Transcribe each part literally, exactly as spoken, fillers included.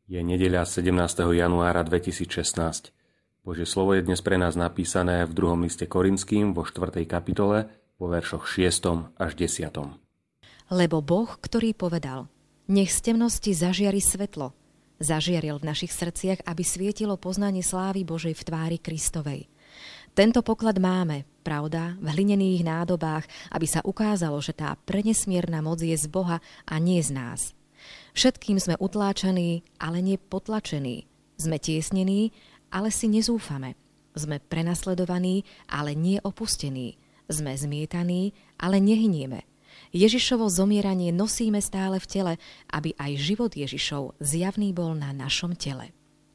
Je nedeľa sedemnásteho januára dvetisícšestnásť. Božie slovo je dnes pre nás napísané v druhom liste Korinským vo štvrtej kapitole vo veršoch šiestom až desiatom. Lebo Boh, ktorý povedal, nech z temnosti zažiari svetlo, zažiaril v našich srdciach, aby svietilo poznanie slávy Božej v tvári Kristovej. Tento poklad máme, pravda, v hlinených nádobách, aby sa ukázalo, že tá prenesmierna moc je z Boha a nie z nás. Všetkým sme utláčaní, ale nie potlačení. Sme tiesnení, ale si nezúfame. Sme prenasledovaní, ale nie opustení. Sme zmietaní, ale nehynieme. Ježišovo zomieranie nosíme stále v tele, aby aj život Ježišov zjavný bol na našom tele.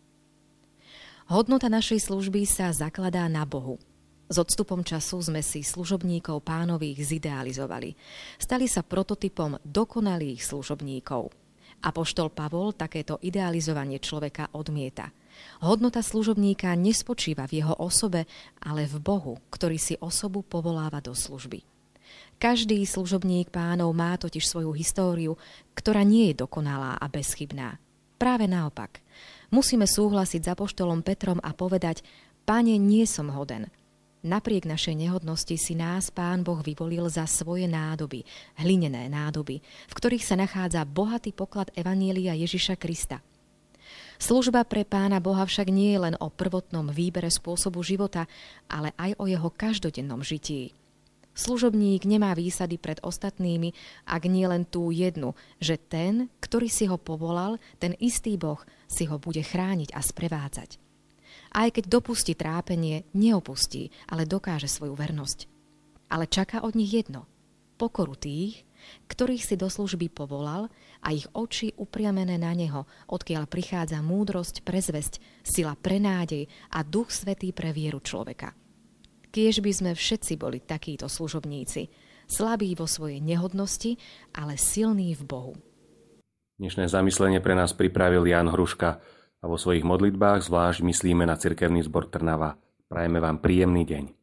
Hodnota našej služby sa zakladá na Bohu. S odstupom času sme si služobníkov Pánových zidealizovali. Stali sa prototypom dokonalých služobníkov. Apoštol Pavol takéto idealizovanie človeka odmieta. Hodnota služobníka nespočíva v jeho osobe, ale v Bohu, ktorý si osobu povoláva do služby. Každý služobník Pánov má totiž svoju históriu, ktorá nie je dokonalá a bezchybná. Práve naopak. Musíme súhlasiť s apoštolom Petrom a povedať: Pane, nie som hoden. Napriek našej nehodnosti si nás Pán Boh vyvolil za svoje nádoby, hlinené nádoby, v ktorých sa nachádza bohatý poklad evanjelia Ježiša Krista. Služba pre Pána Boha však nie je len o prvotnom výbere spôsobu života, ale aj o jeho každodennom žití. Služobník nemá výsady pred ostatnými, ak nie len tú jednu, že ten, ktorý si ho povolal, ten istý Boh, si ho bude chrániť a sprevádzať. Aj keď dopustí trápenie, neopustí, ale dokáže svoju vernosť. Ale čaká od nich jedno. Pokoru tých, ktorých si do služby povolal a ich oči upriamené na neho, odkiaľ prichádza múdrosť pre zvesť, sila pre nádej a Duch Svätý pre vieru človeka. Kiež by sme všetci boli takíto služobníci, slabí vo svojej nehodnosti, ale silní v Bohu. Dnešné zamyslenie pre nás pripravil Ján Hruška a vo svojich modlitbách zvlášť myslíme na cirkevný zbor Trnava. Prajeme vám príjemný deň.